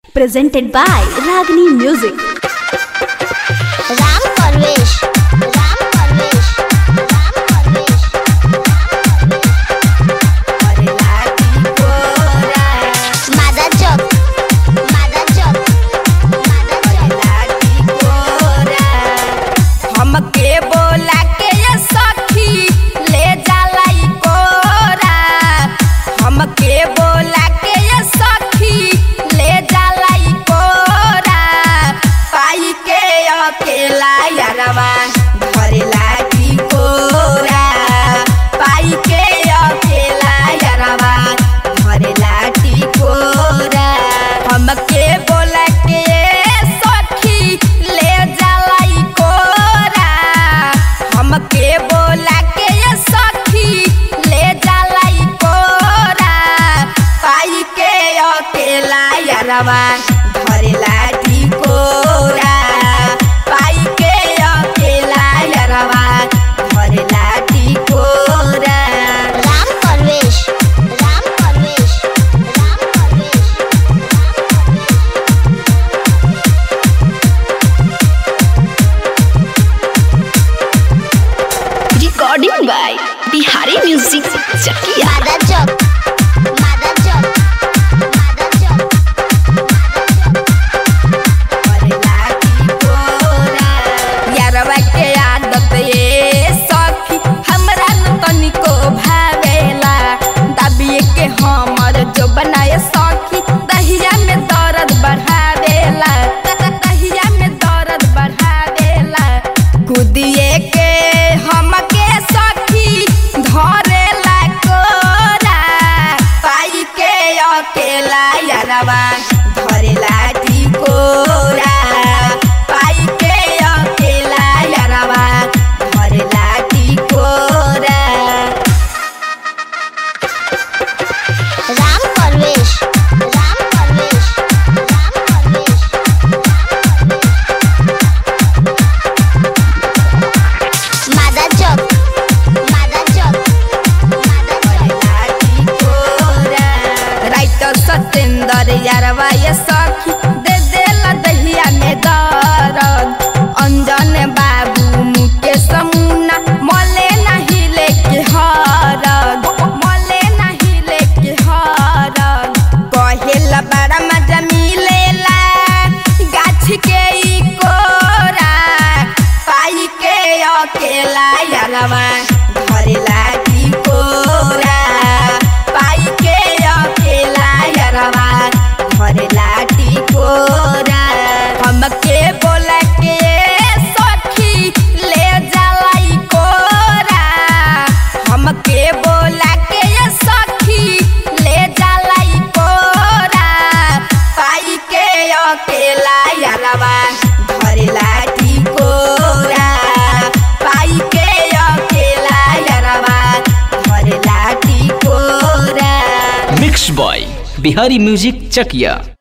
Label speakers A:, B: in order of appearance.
A: Presented by Ragini Music.
B: Ram Parvesh मादा चौक
C: हमके बोला के ये सखी ले जाला ई कोरा। हमके बोला के ये सखी ले जाला ई कोरा। पाई के अकेला यारवा धरेला की कोरा। पाई के अकेला यारवा धरेला की कोरा। हमके बोला के सखी ले जाला ई कोरा। हमके बोला के ये सखी ले जाला ई कोरा। पाई के अकेला यारवा धरेला की कोरा। पाई के अकेला यारवा धरेला की कोरा।
B: Ram Parvesh
A: Recording by Bihari Music Chakia.
B: मादा चौक
C: यारवा के आदत ये सखी हमरा न तनिको भावेला। दबिए के हमर जो बनाए सखी दहिया में दर्द बढ़ावेला। दहिया में दर्द बढ़ावेला। कुदिए के हमके सखी धरेला कोरा। पाई के अकेला यारवा धरेला की कोरा। पाई के अकेला यारवा धरेला की कोरा।
B: राम परवेश मादा चौक
C: राइटर सतेंद्र यारवा ये सखी दे देला दहिया में दर्द। अंजन बाबू मुकेश मुन्ना मले नहीं लेके हरद। मले नहीं लेके हरद। कहेला बड़ा मजा मिलेला गाछ के ई कोरा। पाई के अकेला यारवा धरेला की कोरा। पाई के अकेला यारवा धरेला की कोरा। हमके बोला के सखी ले जाला ई कोरा। हमके बोला के सखी ले जाला ई कोरा। पाई के अकेला यारवा धरेला की कोरा। पाई के अकेला यारवा धरेला की कोरा।
D: मिक्स बॉय बिहारी म्यूजिक चकिया।